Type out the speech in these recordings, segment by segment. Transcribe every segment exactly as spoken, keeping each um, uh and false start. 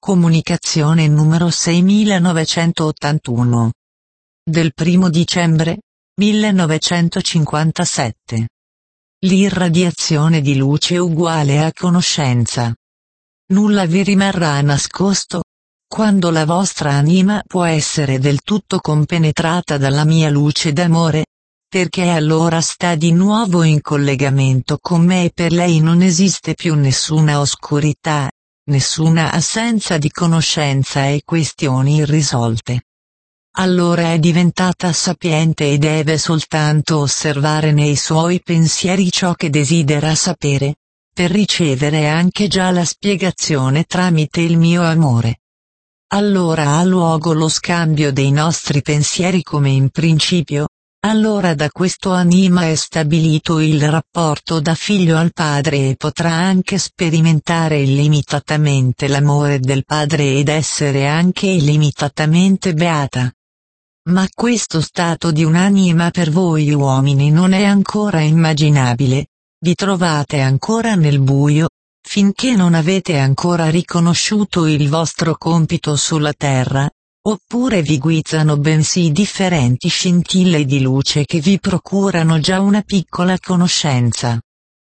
Comunicazione numero seimilanovecentottantuno. Del primo dicembre millenovecentocinquantasette. L'irradiazione di luce uguale a conoscenza. Nulla vi rimarrà nascosto, quando la vostra anima può essere del tutto compenetrata dalla mia luce d'amore, perché allora sta di nuovo in collegamento con me e per lei non esiste più nessuna oscurità, nessuna assenza di conoscenza e questioni irrisolte. Allora è diventata sapiente e deve soltanto osservare nei suoi pensieri ciò che desidera sapere, per ricevere anche già la spiegazione tramite il mio amore. Allora ha luogo lo scambio dei nostri pensieri come in principio, allora da questo anima è stabilito il rapporto da figlio al padre e potrà anche sperimentare illimitatamente l'amore del padre ed essere anche illimitatamente beata. Ma questo stato di un'anima per voi uomini non è ancora immaginabile, vi trovate ancora nel buio, finché non avete ancora riconosciuto il vostro compito sulla terra, oppure vi guizzano bensì differenti scintille di luce che vi procurano già una piccola conoscenza.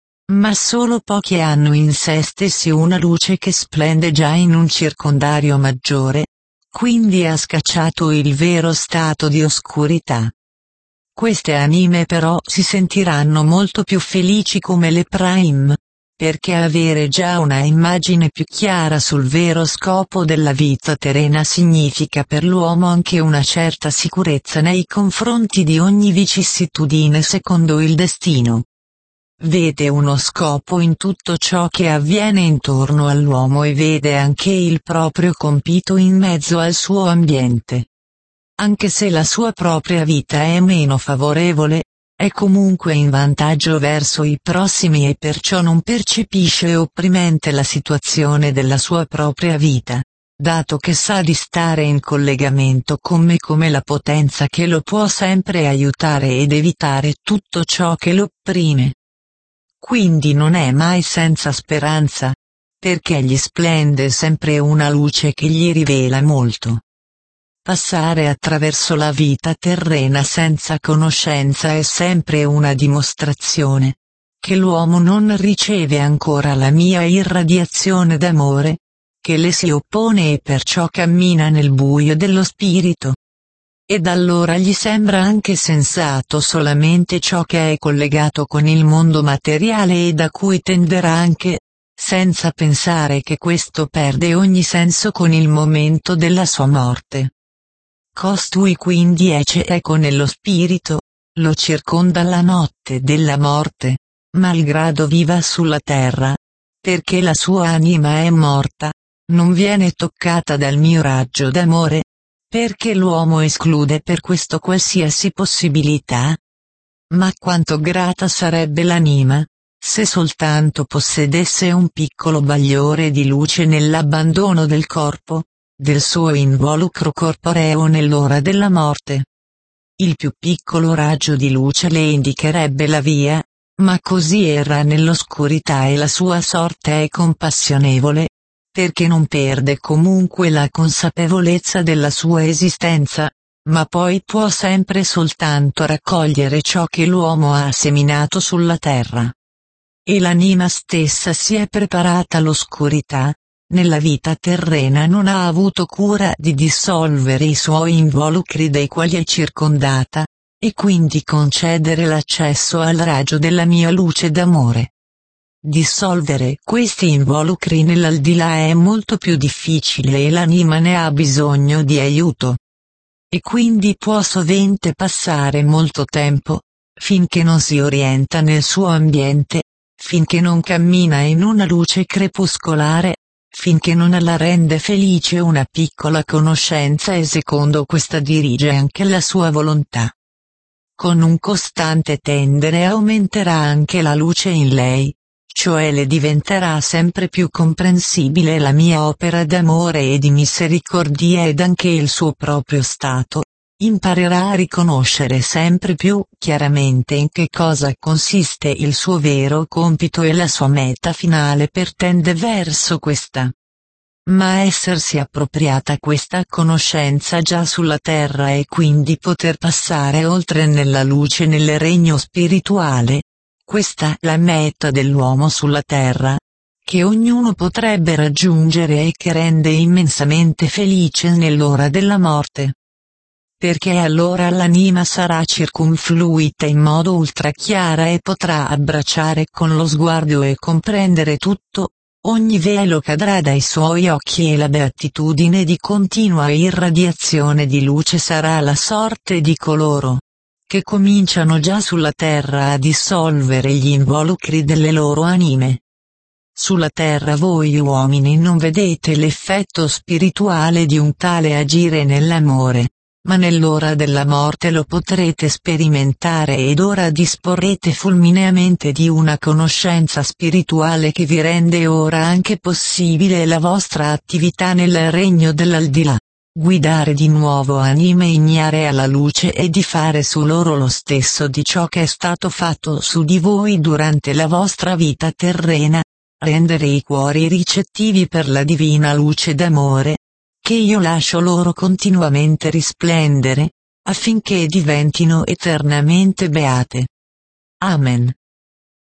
Ma solo pochi hanno in sé stessi una luce che splende già in un circondario maggiore, quindi ha scacciato il vero stato di oscurità. Queste anime però si sentiranno molto più felici come le prime, perché avere già una immagine più chiara sul vero scopo della vita terrena significa per l'uomo anche una certa sicurezza nei confronti di ogni vicissitudine secondo il destino. Vede uno scopo in tutto ciò che avviene intorno all'uomo e vede anche il proprio compito in mezzo al suo ambiente. Anche se la sua propria vita è meno favorevole, è comunque in vantaggio verso i prossimi e perciò non percepisce opprimente la situazione della sua propria vita, dato che sa di stare in collegamento con me come la potenza che lo può sempre aiutare ed evitare tutto ciò che lo opprime. Quindi non è mai senza speranza, perché gli splende sempre una luce che gli rivela molto. Passare attraverso la vita terrena senza conoscenza è sempre una dimostrazione che l'uomo non riceve ancora la mia irradiazione d'amore, che le si oppone e perciò cammina nel buio dello spirito. Ed allora gli sembra anche sensato solamente ciò che è collegato con il mondo materiale e da cui tenderà anche, senza pensare che questo perde ogni senso con il momento della sua morte. Costui quindi è cieco nello spirito, lo circonda la notte della morte, malgrado viva sulla terra, perché la sua anima è morta, non viene toccata dal mio raggio d'amore, perché l'uomo esclude per questo qualsiasi possibilità. Ma quanto grata sarebbe l'anima, se soltanto possedesse un piccolo bagliore di luce nell'abbandono del corpo, del suo involucro corporeo nell'ora della morte. Il più piccolo raggio di luce le indicherebbe la via, ma così erra nell'oscurità e la sua sorte è compassionevole, perché non perde comunque la consapevolezza della sua esistenza, ma poi può sempre soltanto raccogliere ciò che l'uomo ha seminato sulla terra. E l'anima stessa si è preparata all'oscurità, nella vita terrena non ha avuto cura di dissolvere i suoi involucri dei quali è circondata, e quindi concedere l'accesso al raggio della mia luce d'amore. Dissolvere questi involucri nell'aldilà è molto più difficile e l'anima ne ha bisogno di aiuto. E quindi può sovente passare molto tempo, finché non si orienta nel suo ambiente, finché non cammina in una luce crepuscolare, finché non la rende felice una piccola conoscenza e secondo questa dirige anche la sua volontà. Con un costante tendere aumenterà anche la luce in lei, cioè le diventerà sempre più comprensibile la mia opera d'amore e di misericordia ed anche il suo proprio stato. Imparerà a riconoscere sempre più chiaramente in che cosa consiste il suo vero compito e la sua meta finale per tende verso questa. ma essersi appropriata questa conoscenza già sulla terra e quindi poter passare oltre nella luce nel regno spirituale. Questa è la meta dell'uomo sulla terra, che ognuno potrebbe raggiungere e che rende immensamente felice nell'ora della morte. Perché allora l'anima sarà circumfluita in modo ultra chiara e potrà abbracciare con lo sguardo e comprendere tutto, ogni velo cadrà dai suoi occhi e la beatitudine di continua irradiazione di luce sarà la sorte di coloro che cominciano già sulla terra a dissolvere gli involucri delle loro anime. Sulla terra voi uomini non vedete l'effetto spirituale di un tale agire nell'amore, ma nell'ora della morte lo potrete sperimentare ed ora disporrete fulmineamente di una conoscenza spirituale che vi rende ora anche possibile la vostra attività nel regno dell'aldilà. Guidare di nuovo anime ignare alla luce e di fare su loro lo stesso di ciò che è stato fatto su di voi durante la vostra vita terrena, rendere i cuori ricettivi per la divina luce d'amore, che io lascio loro continuamente risplendere, affinché diventino eternamente beate. Amen.